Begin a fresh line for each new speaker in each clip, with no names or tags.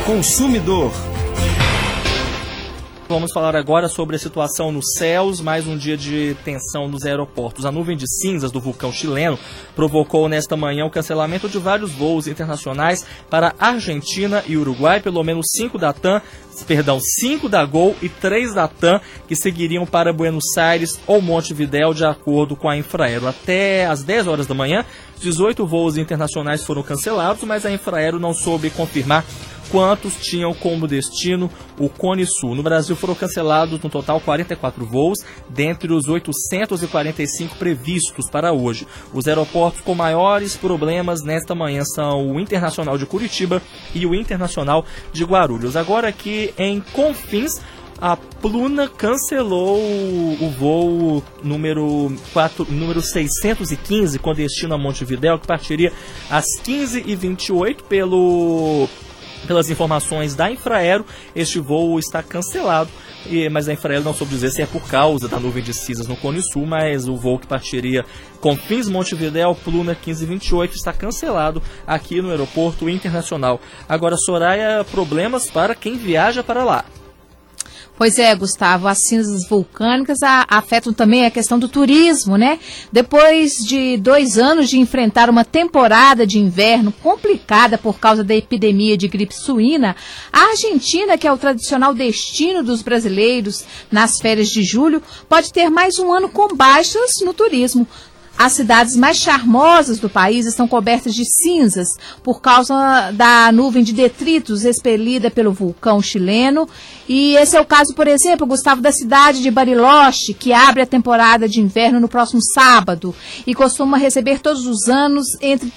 consumidor.
Vamos falar agora sobre a situação nos céus, mais um dia de tensão nos aeroportos. A nuvem de cinzas do vulcão chileno provocou nesta manhã o cancelamento de vários voos internacionais para Argentina e Uruguai, pelo menos 5 da Gol e 3 da TAM, que seguiriam para Buenos Aires ou Montevidéu, de acordo com a Infraero. Até às 10 horas da manhã, 18 voos internacionais foram cancelados, mas a Infraero não soube confirmar quantos tinham como destino o Cone Sul. No Brasil foram cancelados no total 44 voos, dentre os 845 previstos para hoje. Os aeroportos com maiores problemas nesta manhã são o Internacional de Curitiba e o Internacional de Guarulhos. Agora aqui em Confins, a Pluna cancelou o voo número 615 com destino a Montevidéu, que partiria às 15h28 Pelas informações da Infraero, este voo está cancelado, mas a Infraero não soube dizer se é por causa da nuvem de cinzas no Cone Sul, mas o voo que partiria Confins Montevidéu, Pluna 1528, está cancelado aqui no Aeroporto Internacional. Agora, Soraya, problemas para quem viaja para lá.
Pois é, Gustavo, as cinzas vulcânicas afetam também a questão do turismo, né? Depois de 2 anos de enfrentar uma temporada de inverno complicada por causa da epidemia de gripe suína, a Argentina, que é o tradicional destino dos brasileiros nas férias de julho, pode ter mais um ano com baixas no turismo. As cidades mais charmosas do país estão cobertas de cinzas por causa da nuvem de detritos expelida pelo vulcão chileno. E esse é o caso, por exemplo, Gustavo, da cidade de Bariloche, que abre a temporada de inverno no próximo sábado e costuma receber todos os anos entre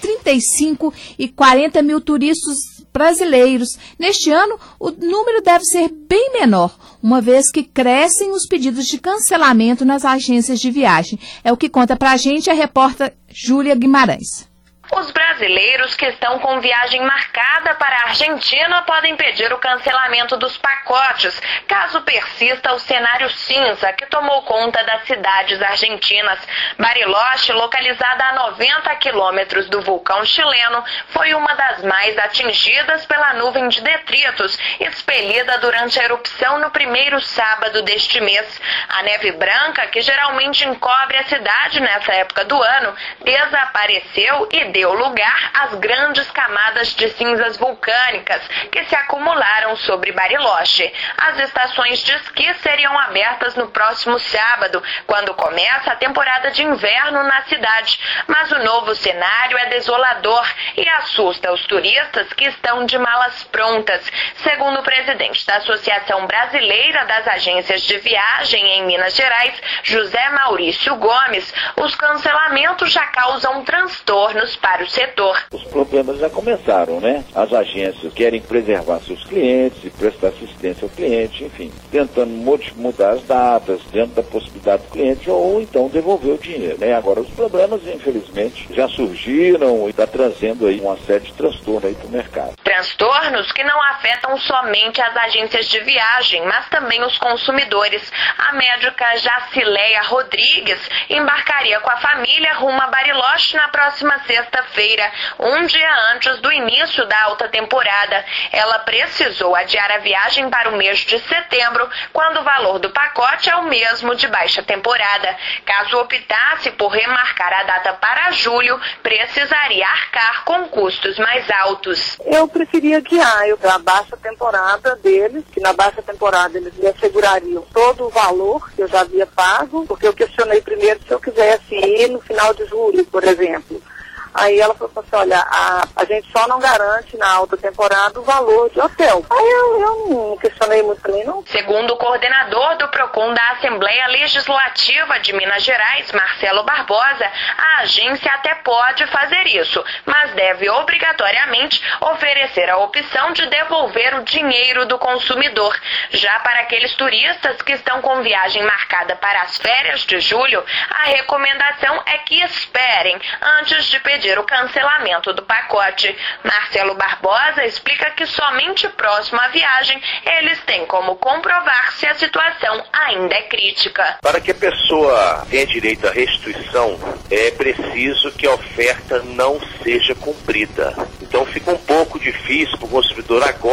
35 e 40 mil turistas brasileiros. Neste ano, o número deve ser bem menor, uma vez que crescem os pedidos de cancelamento nas agências de viagem. É o que conta pra gente a repórter Júlia Guimarães.
Os brasileiros que estão com viagem marcada para a Argentina podem pedir o cancelamento dos pacotes, caso persista o cenário cinza que tomou conta das cidades argentinas. Bariloche, localizada a 90 quilômetros do vulcão chileno, foi uma das mais atingidas pela nuvem de detritos, expelida durante a erupção no primeiro sábado deste mês. A neve branca, que geralmente encobre a cidade nessa época do ano, desapareceu e deu lugar às grandes camadas de cinzas vulcânicas que se acumularam sobre Bariloche. As estações de esqui seriam abertas no próximo sábado, quando começa a temporada de inverno na cidade. Mas o novo cenário é desolador e assusta os turistas que estão de malas prontas. Segundo o presidente da Associação Brasileira das Agências de Viagem em Minas Gerais, José Maurício Gomes, os cancelamentos já causam transtornos para o setor.
Os problemas já começaram, né? As agências querem preservar seus clientes e prestar assistência ao cliente, enfim, tentando mudar as datas dentro da possibilidade do cliente ou então devolver o dinheiro, né? Agora, os problemas, infelizmente, já surgiram e está trazendo aí uma série de transtornos aí para o mercado.
Transtornos que não afetam somente as agências de viagem, mas também os consumidores. A médica Jacileia Rodrigues embarcaria com a família rumo a Bariloche na próxima sexta-feira, um dia antes do início da alta temporada. Ela precisou adiar a viagem para o mês de setembro, quando o valor do pacote é o mesmo de baixa temporada. Caso optasse por remarcar a data para julho, precisaria arcar com custos mais altos.
Eu preferia adiar a baixa temporada deles, que na baixa temporada eles me assegurariam todo o valor que eu já havia pago, porque eu questionei primeiro se eu quisesse ir no final de julho, por exemplo. Aí ela falou assim, olha, a gente só não garante na alta temporada o valor de hotel. Aí eu não questionei muito também, não.
Segundo o coordenador do PROCON da Assembleia Legislativa de Minas Gerais, Marcelo Barbosa, a agência até pode fazer isso, mas deve obrigatoriamente oferecer a opção de devolver o dinheiro do consumidor. Já para aqueles turistas que estão com viagem marcada para as férias de julho, a recomendação é que esperem antes de pedir o cancelamento do pacote. Marcelo Barbosa explica que somente próximo à viagem eles têm como comprovar se a situação ainda é crítica.
Para que a pessoa tenha direito à restituição, é preciso que a oferta não seja cumprida. Então fica um pouco difícil para o consumidor agora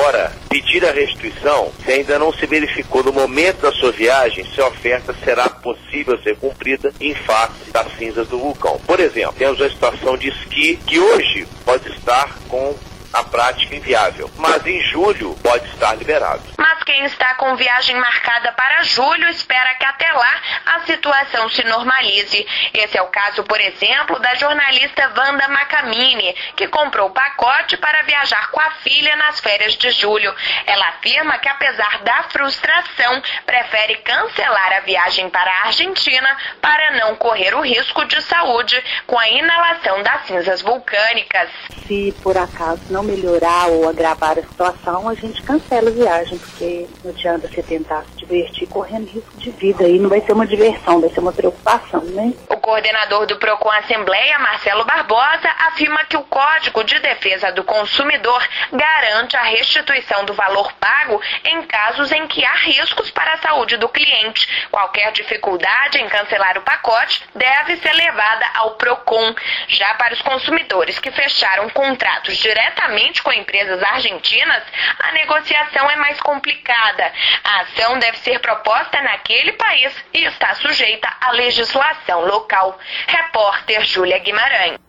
pedir a restituição se ainda não se verificou no momento da sua viagem se a oferta será possível ser cumprida em face das cinzas do vulcão. Por exemplo, temos a situação de esqui que hoje pode estar com a prática inviável, mas em julho pode estar liberado.
Mas quem está com viagem marcada para julho espera que até lá a situação se normalize. Esse é o caso, por exemplo, da jornalista Wanda Macamini, que comprou o pacote para viajar com a filha nas férias de julho. Ela afirma que, apesar da frustração, prefere cancelar a viagem para a Argentina para não correr o risco de saúde com a inalação das cinzas vulcânicas.
Se por acaso não melhorar ou agravar a situação, a gente cancela a viagem, porque não adianta você tentar se divertir correndo risco de vida, aí não vai ser uma diversão, vai ser uma preocupação, né?
O coordenador do Procon Assembleia, Marcelo Barbosa, afirma que o Código de Defesa do Consumidor garante a restituição do valor pago em casos em que há riscos para a saúde do cliente. Qualquer dificuldade em cancelar o pacote deve ser levada ao Procon. Já para os consumidores que fecharam contratos diretamente com empresas argentinas, a negociação é mais complicada. A ação deve ser proposta naquele país e está sujeita à legislação local. Repórter Júlia Guimarães.